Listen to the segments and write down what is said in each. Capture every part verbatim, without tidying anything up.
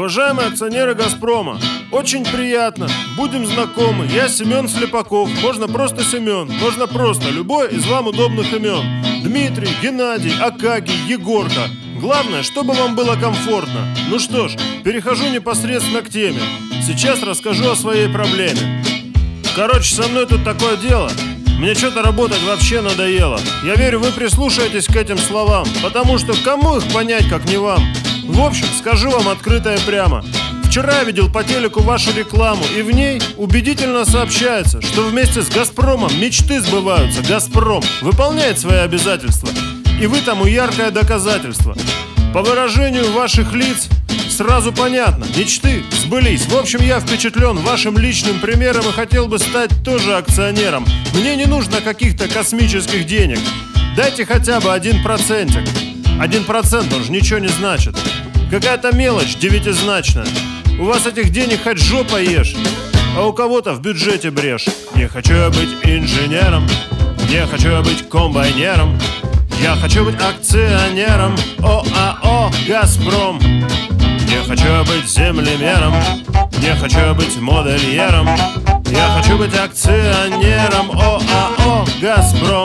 Уважаемые акционеры «Газпрома», очень приятно, будем знакомы. Я Семен Слепаков, можно просто Семен, можно просто любой из вам удобных имен. Дмитрий, Геннадий, Акакий, Егорка. Главное, чтобы вам было комфортно. Ну что ж, перехожу непосредственно к теме. Сейчас расскажу о своей проблеме. Короче, со мной тут такое дело. Мне что-то работать вообще надоело. Я верю, вы прислушаетесь к этим словам, потому что кому их понять, как не вам? В общем, скажу вам открыто и прямо. Вчера я видел по телеку вашу рекламу, и в ней убедительно сообщается, что вместе с «Газпромом» мечты сбываются. «Газпром» выполняет свои обязательства, и вы тому яркое доказательство. По выражению ваших лиц сразу понятно, мечты сбылись. В общем, я впечатлен вашим личным примером и хотел бы стать тоже акционером. Мне не нужно каких-то космических денег. Дайте хотя бы один процентик. Один процент, он же ничего не значит. Какая-то мелочь девятизначная. У вас этих денег хоть жопа ешь, а у кого-то в бюджете брешь. Не хочу я быть инженером, не хочу я быть комбайнером, я хочу быть акционером ОАО «Газпром». Не хочу я быть землемером, не хочу я быть модельером, я хочу быть акционером ОАО «Газпром».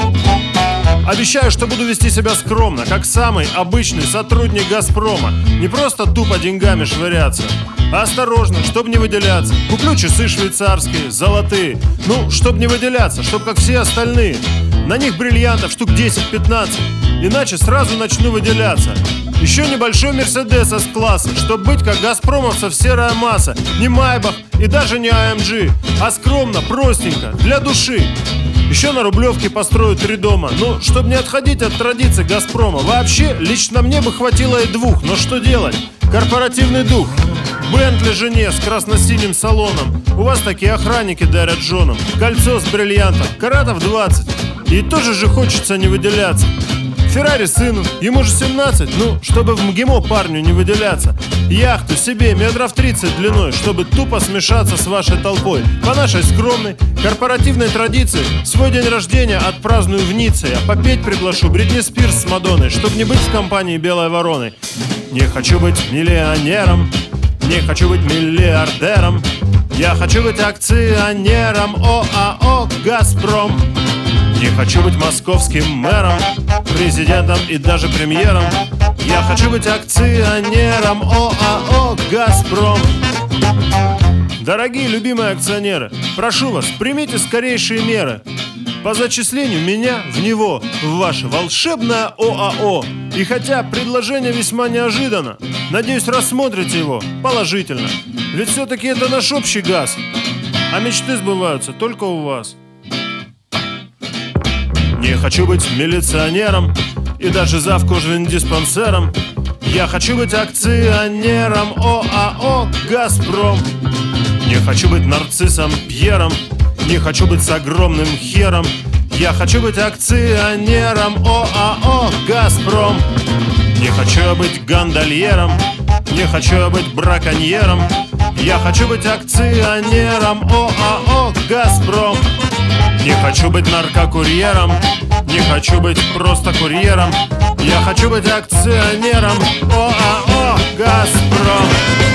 Обещаю, что буду вести себя скромно, как самый обычный сотрудник «Газпрома». Не просто тупо деньгами швыряться, а осторожно, чтобы не выделяться. Куплю часы швейцарские, золотые. Ну, чтобы не выделяться, чтобы как все остальные. На них бриллиантов штук десять-пятнадцать, иначе сразу начну выделяться. Еще небольшой Мерседес С-класса, чтобы быть как газпромовцев серая масса. Не Майбах и даже не А М G, а скромно, простенько, для души. Еще на Рублевке построю три дома. Ну, чтобы не отходить от традиций «Газпрома». Вообще, лично мне бы хватило и двух. Но что делать? Корпоративный дух. Бентли жене с красно-синим салоном. У вас такие охранники дарят женам. Кольцо с бриллиантом, каратов двадцать. И тоже же хочется не выделяться. Феррари сыну, ему же семнадцать. Ну, чтобы в МГИМО парню не выделяться. Яхту себе метров тридцать длиной, чтобы тупо смешаться с вашей толпой. По нашей скромной корпоративной традиции свой день рождения отпраздную в Ницце. Я попеть приглашу Бритни Спирс с Мадонной, чтобы не быть в компании белой вороной. Не хочу быть миллионером, не хочу быть миллиардером, я хочу быть акционером ОАО «Газпром». Не хочу быть московским мэром, президентом и даже премьером, я хочу быть акционером ОАО «Газпром». Дорогие любимые акционеры, прошу вас, примите скорейшие меры по зачислению меня в него, в ваше волшебное ОАО. И хотя предложение весьма неожиданно, надеюсь, рассмотрите его положительно. Ведь все-таки это наш общий газ, а мечты сбываются только у вас. Не хочу быть милиционером и даже завкожвендиспансером, я хочу быть акционером ОАО «Газпром». Не хочу быть нарциссом Пьером, не хочу быть с огромным хером, я хочу быть акционером ОАО «Газпром». Не хочу я быть гондольером, не хочу я быть браконьером, я хочу быть акционером ОАО «Газпром». Не хочу быть наркокурьером, не хочу быть просто курьером, я хочу быть акционером ОАО «Газпром».